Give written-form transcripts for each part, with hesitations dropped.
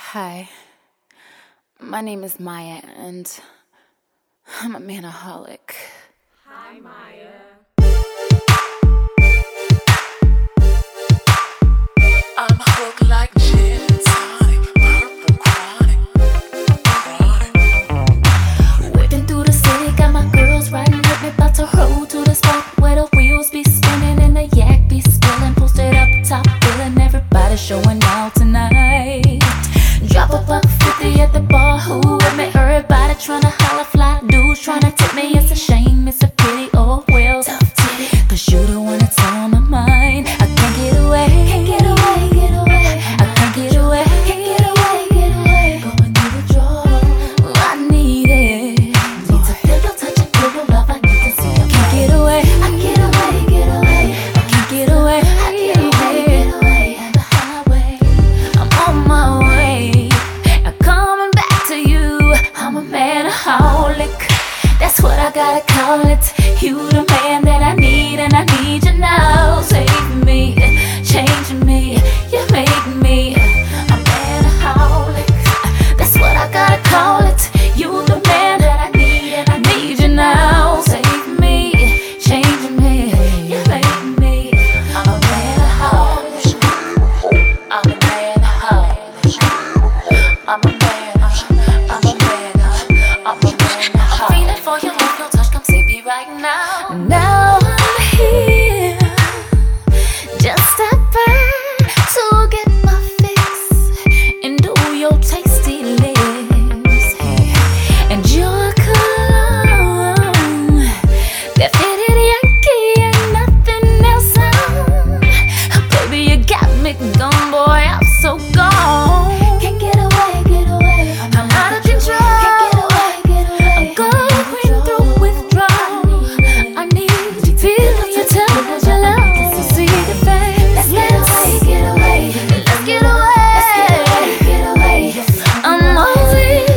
Hi, my name is Maya, and I'm a manaholic. Hi, Maya. I'm hooked like gin and tonic, purple chronic. Whipping through the city, got my girls riding with me, about to roll to the spot where the wheels be spinning and the yak be spilling. Posted up top, feeling everybody showing out tonight. Drop a $1.50 at the bar, who with me? Everybody tryna holla, fly dudes tryna tip me. It's a shame, it's a pity, oh well. Tough titty, 'cause you the one that's on my mind. I can't get away, can't get away, get away. I can't get away, can't get away, get away. Going through the draw, I need it. Need to feel your touch and feel your love. I need to see you. Can't get away, I get away, get away. I can't get away, I get away, get away. On the highway, I'm on my way. I'm coming back to you. I'm a manaholic. That's what I gotta call it. You the man that I need, and I need you now. Save me, changing me, you make me a manaholic. That's what I gotta call it. You the man that I need, and I need you now. Save me, changing me, you make me a manaholic. I'm a manaholic. I'm a man. I'm a man. I'm a man. I'm feeling for your love, your touch, come save me right now. Now I'm here, just step back to get my fix and do your tasty lips and your cologne, that fitted Yankee and nothing else on. Baby, you got me gone, boy, I'm so gone. Can't get away, get away. I'm out of control. Can't get away, get away. I'm going through withdrawal. I need to feel your touch, your love, to see the face. Let's get away, get away. Let's get away, get away. I'm always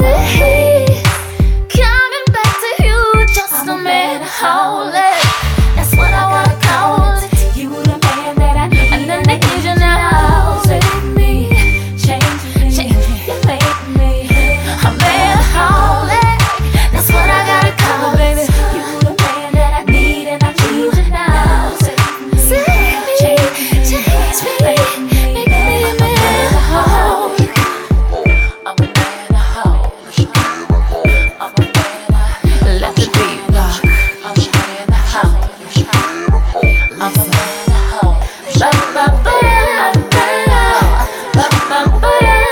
coming back to you, just a manaholic. That's what I wanna call it. You the man that I need, and then they need you now. Save me, change me, you make me a manaholic. That's what I gotta call it, baby. You the man that I need, and I need you now. Save me, change me, make me a manaholic. I'm a manaholic. I'm a manaholic. Let the beat rock. I'm a manaholic. I'm a manaholic. Ba ba ba ba ba ba ba.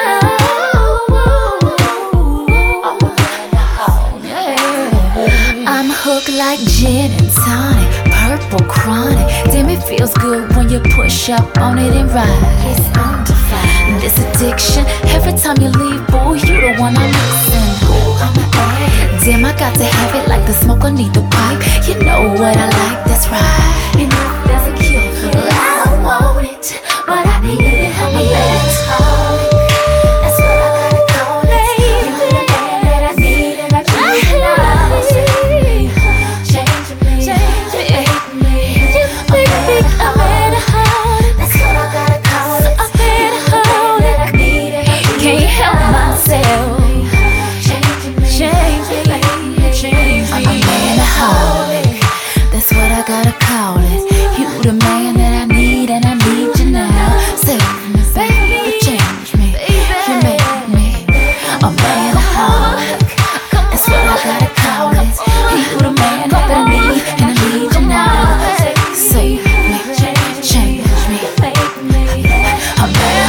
I'm a manaholic. I'm hooked like gin and tonic, purple chronic. Damn, it feels good when you push up on it and ride. It's undefined. This addiction, every time you leave, boy, you the one I'm missing. Damn, I got to have it like the smoke underneath the pipe. You know what I like, that's right. And if there's a cure for it, I don't want it, but I need it. I'm a manaholic. That's what I gotta call it. You the man that I need, and I need you now. Save me, change me, make me a manaholic. That's what I gotta call it. A manaholic. I need it. Can't help myself. Change me. I'm a manaholic. That's what I gotta call it. You the man that I need, and I need you now. Save me, baby, change me. You make me a manaholic. That's what I gotta call it. You the man that I need, and I need you now. Save me, change me, make me a manaholic.